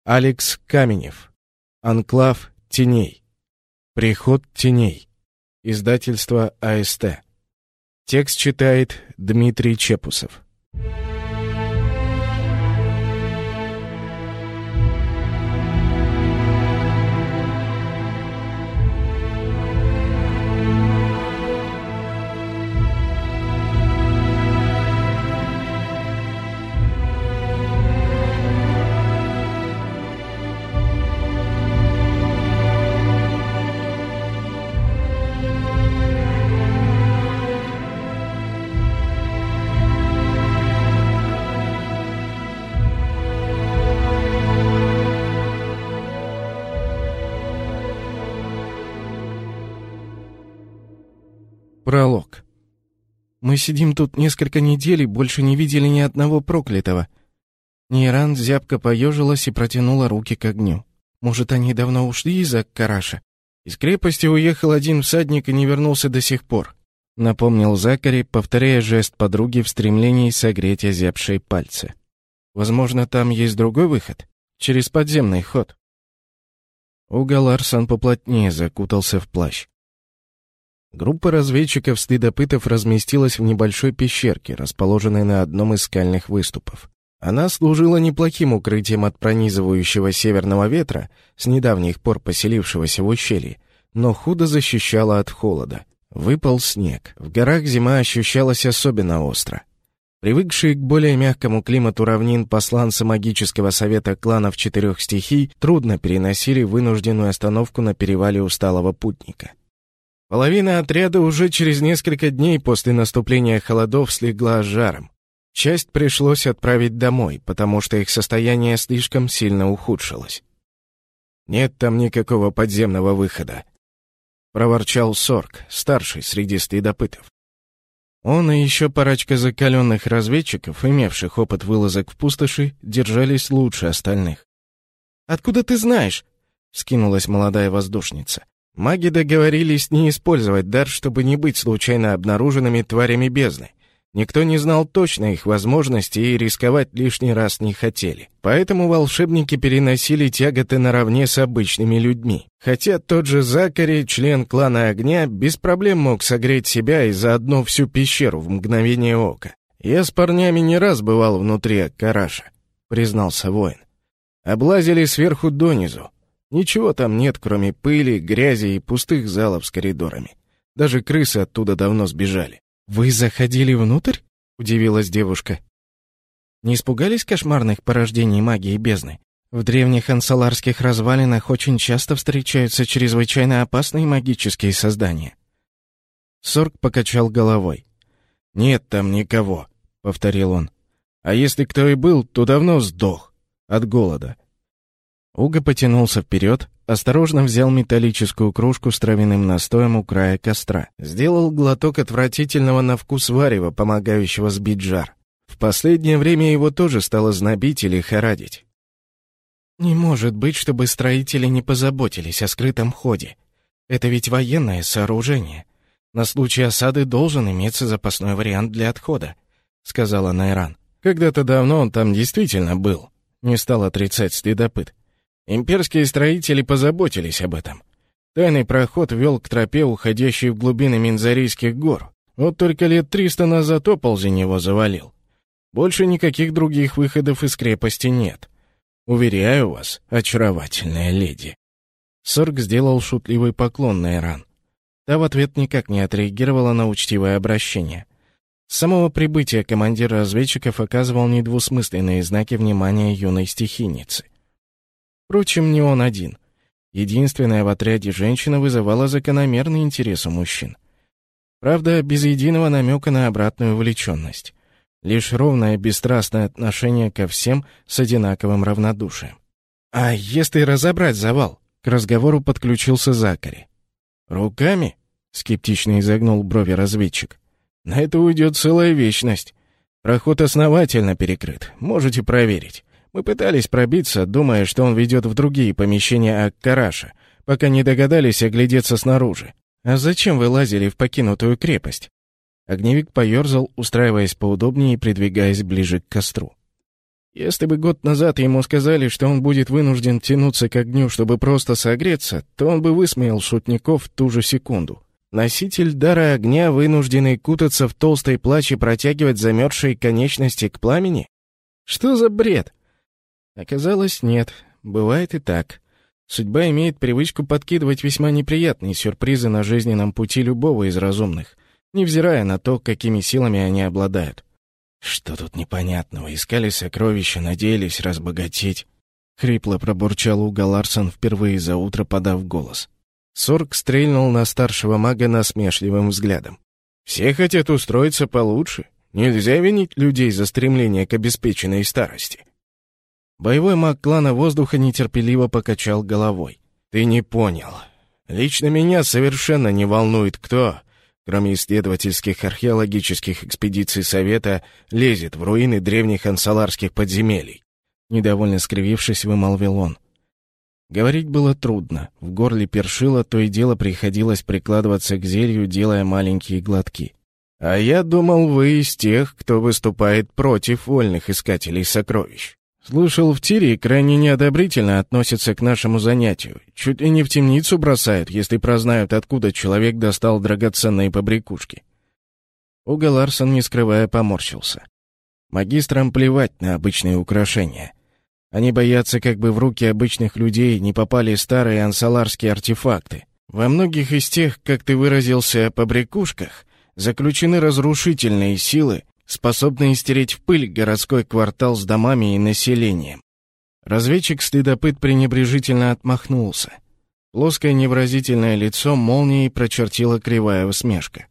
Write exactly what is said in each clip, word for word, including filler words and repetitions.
Алекс Каменев. Анклав теней. Приход теней. Издательство АСТ. Текст читает Дмитрий Чепусов. Пролог. Мы сидим тут несколько недель и больше не видели ни одного проклятого. Нейран зябко поежилась и протянула руки к огню. Может, они давно ушли из Ак-Караша? Из крепости уехал один всадник и не вернулся до сих пор, напомнил Закари, повторяя жест подруги в стремлении согреть озябшие пальцы. Возможно, там есть другой выход? Через подземный ход. Уга Ларсон поплотнее закутался в плащ. Группа разведчиков-следопытов разместилась в небольшой пещерке, расположенной на одном из скальных выступов. Она служила неплохим укрытием от пронизывающего северного ветра, с недавних пор поселившегося в ущелье, но худо защищала от холода. Выпал снег. В горах зима ощущалась особенно остро. Привыкшие к более мягкому климату равнин посланцы магического совета кланов четырех стихий трудно переносили вынужденную остановку на перевале усталого путника. Половина отряда уже через несколько дней после наступления холодов слегла с жаром. Часть пришлось отправить домой, потому что их состояние слишком сильно ухудшилось. «Нет там никакого подземного выхода», — проворчал Сорг, старший среди следопытов. Он и еще парочка закаленных разведчиков, имевших опыт вылазок в пустоши, держались лучше остальных. «Откуда ты знаешь?» — вскинулась молодая воздушница. Маги договорились не использовать дар, чтобы не быть случайно обнаруженными тварями бездны. Никто не знал точно их возможностей и рисковать лишний раз не хотели. Поэтому волшебники переносили тяготы наравне с обычными людьми. Хотя тот же Закари, член клана Огня, без проблем мог согреть себя и заодно всю пещеру в мгновение ока. «Я с парнями не раз бывал внутри Ак-Караша», — признался воин. «Облазили сверху донизу. Ничего там нет, кроме пыли, грязи и пустых залов с коридорами. Даже крысы оттуда давно сбежали». «Вы заходили внутрь?» — удивилась девушка. «Не испугались кошмарных порождений магии бездны? В древних ансаларских развалинах очень часто встречаются чрезвычайно опасные магические создания». Сорг покачал головой. «Нет там никого», — повторил он. «А если кто и был, то давно сдох от голода». Уга потянулся вперед, осторожно взял металлическую кружку с травяным настоем у края костра. Сделал глоток отвратительного на вкус варева, помогающего сбить жар. В последнее время его тоже стало знобить или лихорадить. «Не может быть, чтобы строители не позаботились о скрытом ходе. Это ведь военное сооружение. На случай осады должен иметься запасной вариант для отхода», — сказала Найран. «Когда-то давно он там действительно был», — не стал отрицать следопыт. Имперские строители позаботились об этом. Тайный проход вел к тропе, уходящей в глубины Минзарийских гор. Вот только лет триста назад оползень его завалил. Больше никаких других выходов из крепости нет. Уверяю вас, очаровательная леди». Сорг сделал шутливый поклон Найран. Та в ответ никак не отреагировала на учтивое обращение. С самого прибытия командир разведчиков оказывал недвусмысленные знаки внимания юной стихийницы. Впрочем, не он один. Единственная в отряде женщина вызывала закономерный интерес у мужчин. Правда, без единого намека на обратную увлеченность. Лишь ровное бесстрастное отношение ко всем с одинаковым равнодушием. «А если разобрать завал?» — к разговору подключился Закари. «Руками?» — скептично изогнул брови разведчик. «На это уйдет целая вечность. Проход основательно перекрыт, можете проверить. Мы пытались пробиться, думая, что он ведет в другие помещения Ак-Караша, пока не догадались оглядеться снаружи. А зачем вы лазили в покинутую крепость?» Огневик поерзал, устраиваясь поудобнее и придвигаясь ближе к костру. Если бы год назад ему сказали, что он будет вынужден тянуться к огню, чтобы просто согреться, то он бы высмеял шутников в ту же секунду. Носитель дара огня, вынужденный кутаться в толстой плащ и протягивать замерзшие конечности к пламени? Что за бред? Оказалось, нет. Бывает и так. Судьба имеет привычку подкидывать весьма неприятные сюрпризы на жизненном пути любого из разумных, невзирая на то, какими силами они обладают. «Что тут непонятного? Искали сокровища, надеялись разбогатеть». Хрипло пробурчал Уга Ларсон, впервые за утро подав голос. Сорг стрельнул на старшего мага насмешливым взглядом. «Все хотят устроиться получше. Нельзя винить людей за стремление к обеспеченной старости». Боевой маг клана воздуха нетерпеливо покачал головой. «Ты не понял. Лично меня совершенно не волнует, кто, кроме исследовательских археологических экспедиций Совета, лезет в руины древних ансаларских подземелий». Недовольно скривившись, вымолвил он. Говорить было трудно. В горле першило, то и дело приходилось прикладываться к зелью, делая маленькие глотки. «А я думал, вы из тех, кто выступает против вольных искателей сокровищ. Слышал, в Тирии крайне неодобрительно относятся к нашему занятию. Чуть ли не в темницу бросают, если прознают, откуда человек достал драгоценные побрякушки». Уга Ларсон, не скрывая, поморщился. Магистрам плевать на обычные украшения. Они боятся, как бы в руки обычных людей не попали старые ансаларские артефакты. Во многих из тех, как ты выразился, побрякушках, заключены разрушительные силы, способные стереть в пыль городской квартал с домами и населением. Разведчик-следопыт пренебрежительно отмахнулся. Плоское невыразительное лицо молнией прочертила кривая усмешка.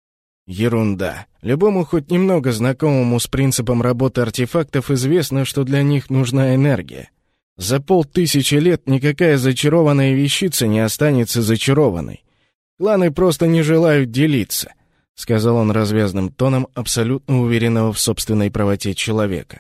Ерунда. Любому хоть немного знакомому с принципом работы артефактов известно, что для них нужна энергия. За полтысячи лет никакая зачарованная вещица не останется зачарованной. Кланы просто не желают делиться, — сказал он развязным тоном абсолютно уверенного в собственной правоте человека.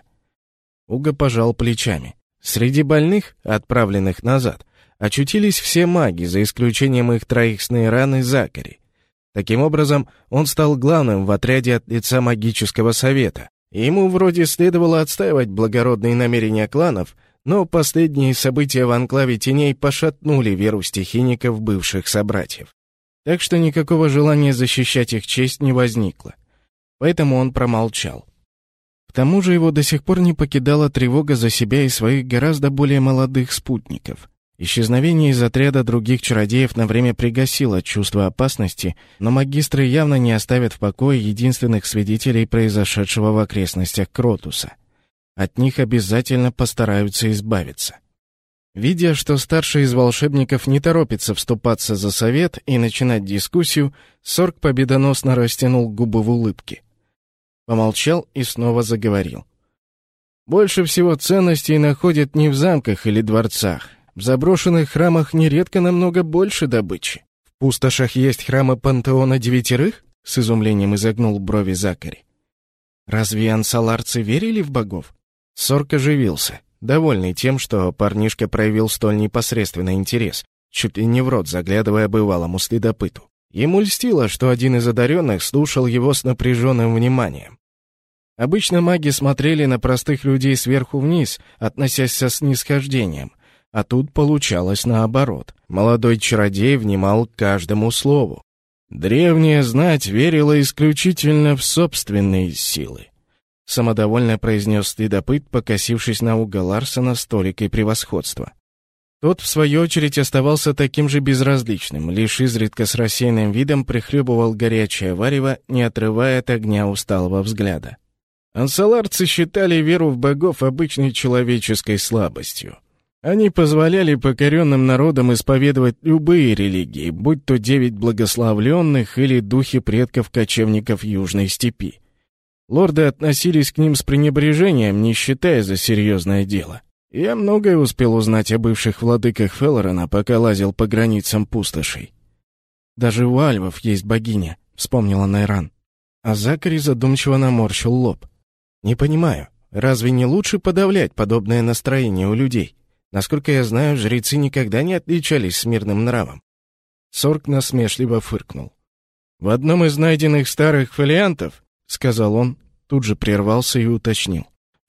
Уга пожал плечами. Среди больных, отправленных назад, очутились все маги, за исключением их троих с Нейран и Закари. Таким образом, он стал главным в отряде от лица магического совета, и ему вроде следовало отстаивать благородные намерения кланов, но последние события в анклаве теней пошатнули веру стихийников, бывших собратьев. Так что никакого желания защищать их честь не возникло. Поэтому он промолчал. К тому же его до сих пор не покидала тревога за себя и своих гораздо более молодых спутников. Исчезновение из отряда других чародеев на время пригасило чувство опасности, но магистры явно не оставят в покое единственных свидетелей произошедшего в окрестностях Кротуса. От них обязательно постараются избавиться. Видя, что старший из волшебников не торопится вступаться за совет и начинать дискуссию, Сорг победоносно растянул губы в улыбке. Помолчал и снова заговорил. «Больше всего ценностей находят не в замках или дворцах. В заброшенных храмах нередко намного больше добычи. В пустошах есть храмы пантеона девятерых?» — с изумлением изогнул брови Закари. «Разве ансаларцы верили в богов?» Сорг оживился, довольный тем, что парнишка проявил столь непосредственный интерес, чуть ли не в рот заглядывая бывалому следопыту. Ему льстило, что один из одаренных слушал его с напряженным вниманием. Обычно маги смотрели на простых людей сверху вниз, относясь со снисхождением, а тут получалось наоборот. Молодой чародей внимал каждому слову. «Древняя знать верила исключительно в собственные силы», — самодовольно произнес следопыт, покосившись на Уга Ларсона с толикой превосходства. Тот, в свою очередь, оставался таким же безразличным, лишь изредка с рассеянным видом прихлебывал горячее варево, не отрывая от огня усталого взгляда. Ансаларцы считали веру в богов обычной человеческой слабостью. Они позволяли покоренным народам исповедовать любые религии, будь то девять благословленных или духи предков-кочевников Южной степи. Лорды относились к ним с пренебрежением, не считая за серьезное дело. Я многое успел узнать о бывших владыках Феллорена, пока лазил по границам пустошей. «Даже у альвов есть богиня», — вспомнила Найран. А Закари задумчиво наморщил лоб. «Не понимаю, разве не лучше подавлять подобное настроение у людей? Насколько я знаю, жрецы никогда не отличались смирным нравом». Сорг насмешливо фыркнул. «В одном из найденных старых фолиантов, — сказал он, тут же прервался и уточнил. — к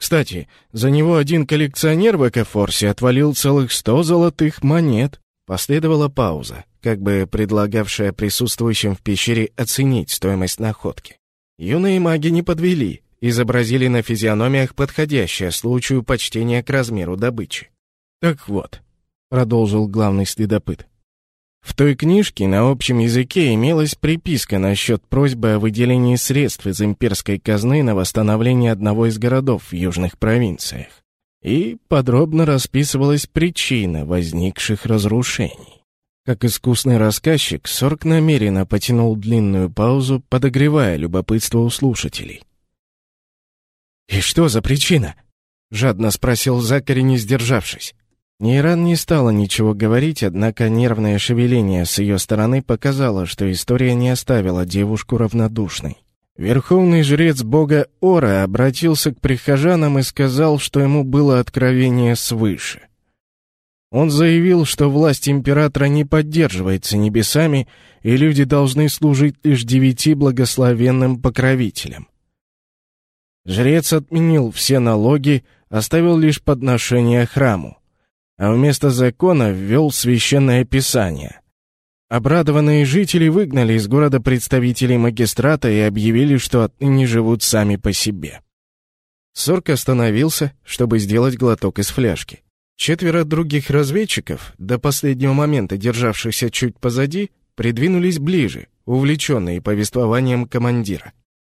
Кстати, за него один коллекционер в Экофорсе отвалил целых сто золотых монет. Последовала пауза, как бы предлагавшая присутствующим в пещере оценить стоимость находки. Юные маги не подвели, изобразили на физиономиях подходящее случаю почтение к размеру добычи. «Так вот», — продолжил главный следопыт, «в той книжке на общем языке имелась приписка насчет просьбы о выделении средств из имперской казны на восстановление одного из городов в южных провинциях. И подробно расписывалась причина возникших разрушений». Как искусный рассказчик, Сорк намеренно потянул длинную паузу, подогревая любопытство у слушателей. «И что за причина?» — жадно спросил Закари, не сдержавшись. Нейран не стала ничего говорить, однако нервное шевеление с ее стороны показало, что история не оставила девушку равнодушной. Верховный жрец бога Ора обратился к прихожанам и сказал, что ему было откровение свыше. Он заявил, что власть императора не поддерживается небесами, и люди должны служить лишь девяти благословенным покровителям. Жрец отменил все налоги, оставил лишь подношения храму, а вместо закона ввел священное писание. Обрадованные жители выгнали из города представителей магистрата и объявили, что отныне живут сами по себе. Сорк остановился, чтобы сделать глоток из фляжки. Четверо других разведчиков, до последнего момента державшихся чуть позади, придвинулись ближе, увлеченные повествованием командира.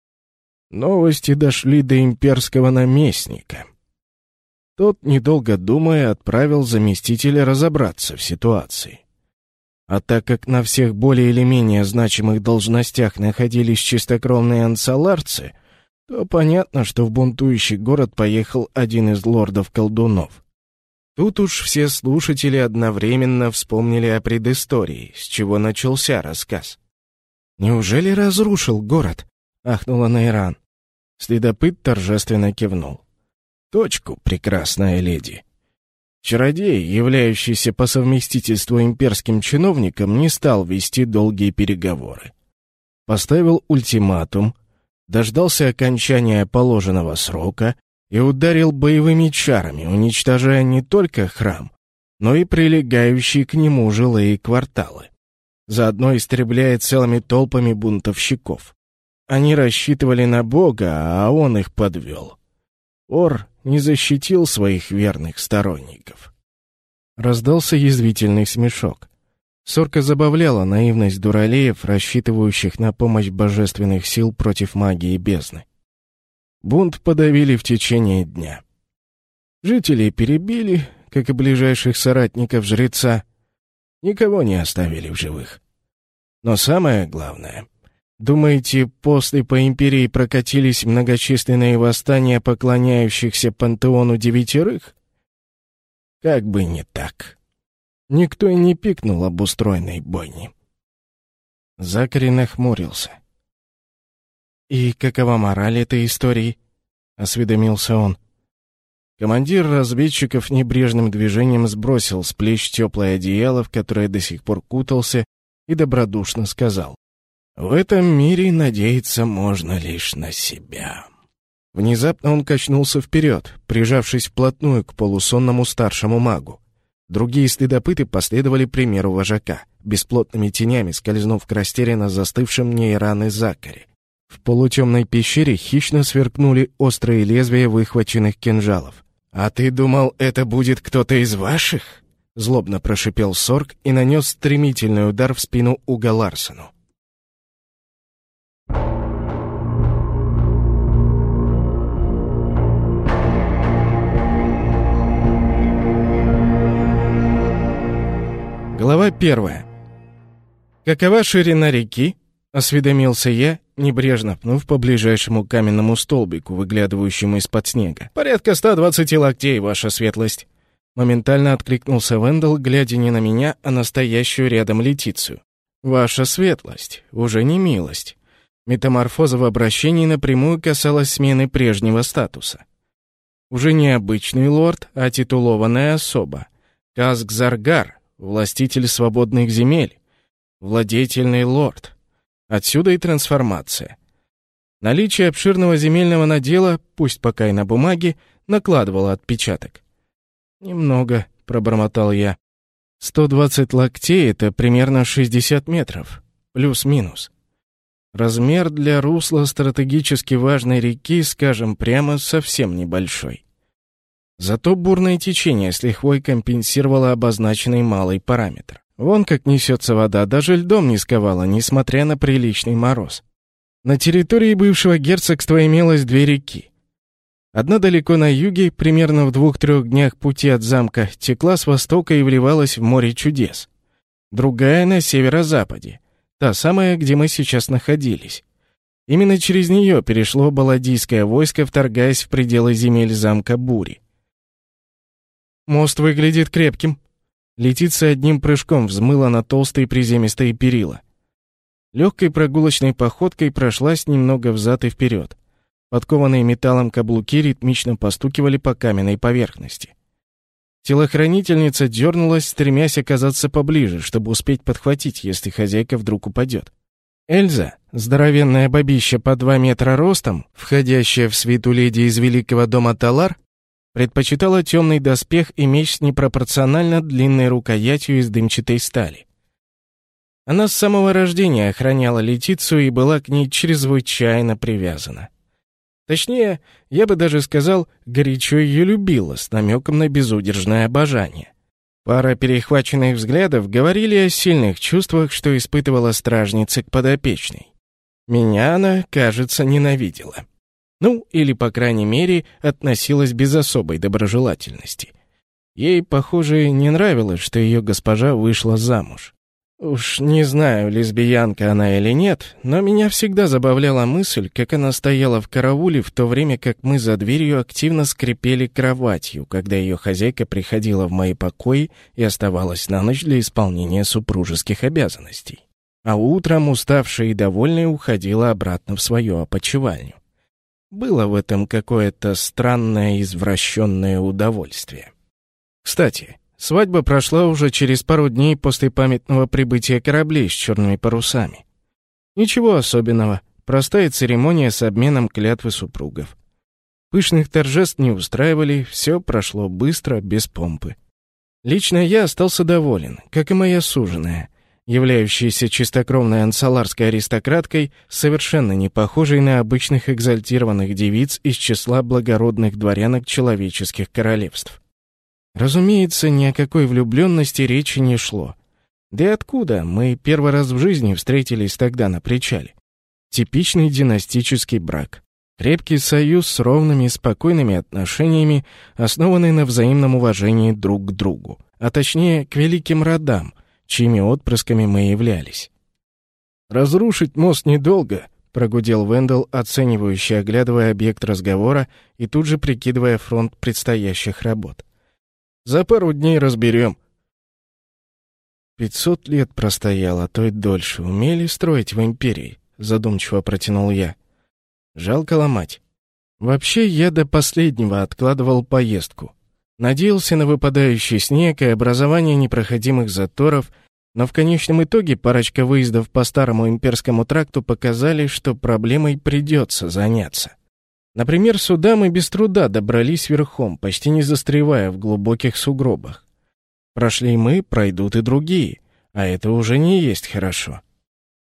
Новости дошли до имперского наместника. Тот, недолго думая, отправил заместителя разобраться в ситуации. А так как на всех более или менее значимых должностях находились чистокровные ансаларцы, то понятно, что в бунтующий город поехал один из лордов-колдунов. Тут уж все слушатели одновременно вспомнили о предыстории, с чего начался рассказ. «Неужели разрушил город?» — ахнула Нейран. Следопыт торжественно кивнул. «Точку, прекрасная леди. Чародей, являющийся по совместительству имперским чиновником, не стал вести долгие переговоры. Поставил ультиматум, дождался окончания положенного срока и ударил боевыми чарами, уничтожая не только храм, но и прилегающие к нему жилые кварталы. Заодно истребляя целыми толпами бунтовщиков. Они рассчитывали на Бога, а он их подвел. Ор не защитил своих верных сторонников». Раздался язвительный смешок. Сорка забавляла наивность дуралеев, рассчитывающих на помощь божественных сил против магии бездны. Бунт подавили в течение дня. Жителей перебили, как и ближайших соратников жреца. Никого не оставили в живых. Но самое главное, думаете, после по империи прокатились многочисленные восстания поклоняющихся пантеону девятерых? Как бы не так. Никто и не пикнул об устроенной бойне. Закари нахмурился. «И какова мораль этой истории?» — осведомился он. Командир разведчиков небрежным движением сбросил с плеч теплое одеяло, в которое до сих пор кутался, и добродушно сказал: «В этом мире надеяться можно лишь на себя». Внезапно он качнулся вперед, прижавшись вплотную к полусонному старшему магу. Другие следопыты последовали примеру вожака, бесплотными тенями скользнув к растерянно застывшим Нейран и Закари. В полутемной пещере хищно сверкнули острые лезвия выхваченных кинжалов. «А ты думал, это будет кто-то из ваших?» — злобно прошипел Сорк и нанес стремительный удар в спину Уга Ларсену. Глава первая. «Какова ширина реки?» — осведомился я, небрежно пнув по ближайшему каменному столбику, выглядывающему из-под снега. «Порядка ста двадцати локтей, ваша светлость!» Моментально откликнулся Вендел, глядя не на меня, а на стоящую рядом Летицию. «Ваша светлость, уже не милость». Метаморфоза в обращении напрямую касалась смены прежнего статуса. Уже не обычный лорд, а титулованная особа. Каск-Заргар, властитель свободных земель, владетельный лорд. Отсюда и трансформация. Наличие обширного земельного надела, пусть пока и на бумаге, накладывала отпечаток. «Немного», — пробормотал я. «сто двадцать локтей — это примерно шестьдесят метров, плюс-минус. Размер для русла стратегически важной реки, скажем прямо, совсем небольшой. Зато бурное течение с лихвой компенсировало обозначенный малый параметр. Вон как несется вода, даже льдом не сковала, несмотря на приличный мороз. На территории бывшего герцогства имелось две реки. Одна далеко на юге, примерно в двух-трех днях пути от замка, текла с востока и вливалась в море чудес. Другая на северо-западе, та самая, где мы сейчас находились. Именно через нее перешло баладийское войско, вторгаясь в пределы земель замка Бури. «Мост выглядит крепким». Летица одним прыжком взмыла на толстые приземистые перила. Легкой прогулочной походкой прошлась немного взад и вперед. Подкованные металлом каблуки ритмично постукивали по каменной поверхности. Телохранительница дернулась, стремясь оказаться поближе, чтобы успеть подхватить, если хозяйка вдруг упадет. Эльза, здоровенная бабища по два метра ростом, входящая в свиту леди из великого дома Талар, предпочитала темный доспех и меч с непропорционально длинной рукоятью из дымчатой стали. Она с самого рождения охраняла Летицу и была к ней чрезвычайно привязана. Точнее, я бы даже сказал, горячо ее любила, с намеком на безудержное обожание. Пара перехваченных взглядов говорили о сильных чувствах, что испытывала стражница к подопечной. Меня она, кажется, ненавидела. Ну, или, по крайней мере, относилась без особой доброжелательности. Ей, похоже, не нравилось, что ее госпожа вышла замуж. Уж не знаю, лесбиянка она или нет, но меня всегда забавляла мысль, как она стояла в карауле, в то время как мы за дверью активно скрипели кроватью, когда ее хозяйка приходила в мои покои и оставалась на ночь для исполнения супружеских обязанностей. А утром, уставшая и довольная, уходила обратно в свою опочивальню. Было в этом какое-то странное извращенное удовольствие. Кстати, свадьба прошла уже через пару дней после памятного прибытия кораблей с черными парусами. Ничего особенного, простая церемония с обменом клятвы супругов. Пышных торжеств не устраивали, все прошло быстро, без помпы. Лично я остался доволен, как и моя суженая, являющаяся чистокровной ансаларской аристократкой, совершенно не похожей на обычных экзальтированных девиц из числа благородных дворянок человеческих королевств. Разумеется, ни о какой влюбленности речи не шло. Да и откуда? Мы первый раз в жизни встретились тогда на причале. Типичный династический брак. Крепкий союз с ровными и спокойными отношениями, основанный на взаимном уважении друг к другу, а точнее к великим родам, чьими отпрысками мы являлись. «Разрушить мост недолго», — прогудел Вендел, оценивающе оглядывая объект разговора и тут же прикидывая фронт предстоящих работ. «За пару дней разберем». «Пятьсот лет простоял, а то и дольше. Умели строить в империи», — задумчиво протянул я. «Жалко ломать. Вообще, я до последнего откладывал поездку. Надеялся на выпадающий снег и образование непроходимых заторов, но в конечном итоге парочка выездов по старому имперскому тракту показали, что проблемой придется заняться. Например, сюда мы без труда добрались верхом, почти не застревая в глубоких сугробах. Прошли мы, пройдут и другие, а это уже не есть хорошо.